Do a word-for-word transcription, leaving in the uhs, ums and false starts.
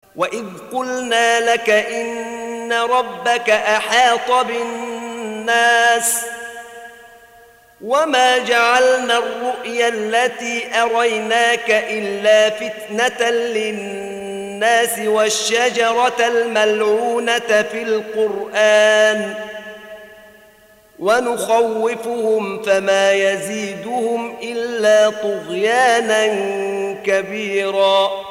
وإذ قلنا لك إن ربك أحاط بالناس وما جعلنا الرؤيا التي أريناك إلا فتنة للناس والشجرة الملعونة في القرآن ونخوفهم فما يزيدهم إلا طغيانا كبيرا.